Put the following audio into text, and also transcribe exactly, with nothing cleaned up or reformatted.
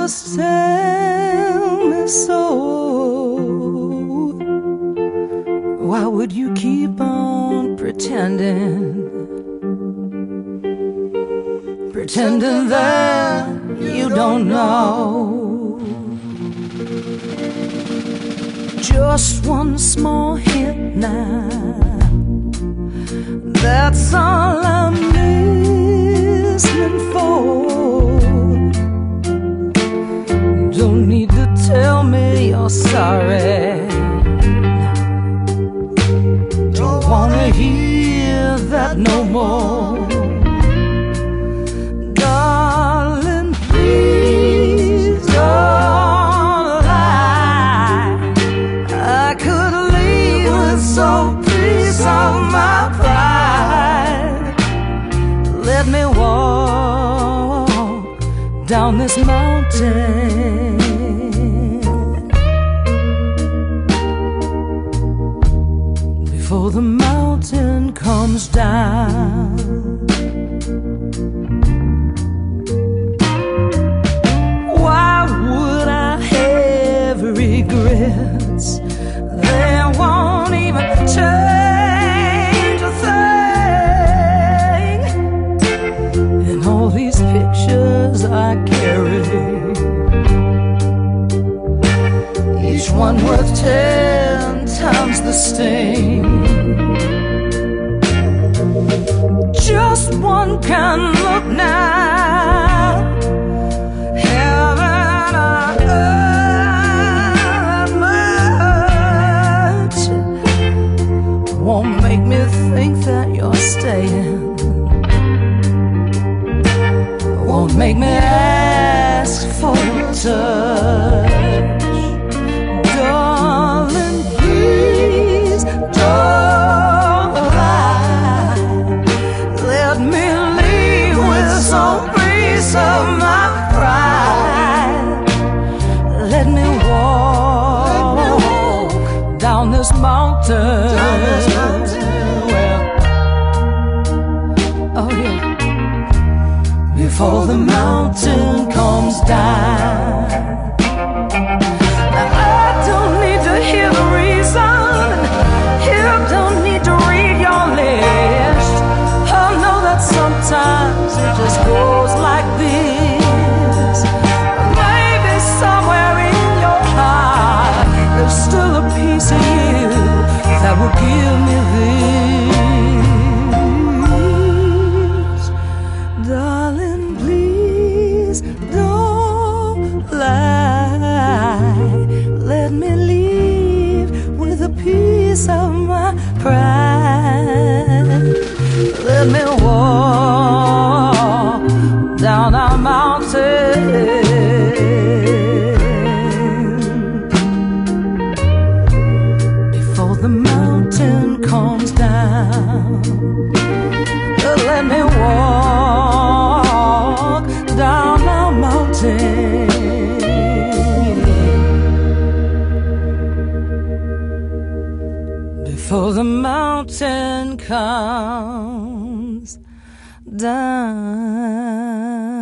just tell me so. Why would you keep on pretending? Pretending that you don't know. Just one small hint now, that's all I'm listening for. Don't need to tell me you're sorry. Don't wanna hear that no more. Darling, please don't lie. I could leave with some piece of my pride. Let me walk down this mountain before the mountain comes down. Why would I have regrets? They won't even change a thing. And all these pictures I carry, each one worth ten times the sting. Just one can look now, haven't I earned much? Won't make me think that you're staying. Won't make me ask for your touch. Darling, please don't lie. Let me leave with some piece of my pride. Let me walk down this mountain. Down this mountain. Well, oh yeah. Before the mountain comes down. Now I don't need to hear the reason. You don't need to read your list. I know that sometimes it just goes like this. Maybe somewhere in your heart there's still a piece of you that will give me this. Darling, please don't lie. Let me leave with a piece of my pride. Let me walk down our mountain before the mountain comes down. Let me walk down our mountain before the mountain comes down.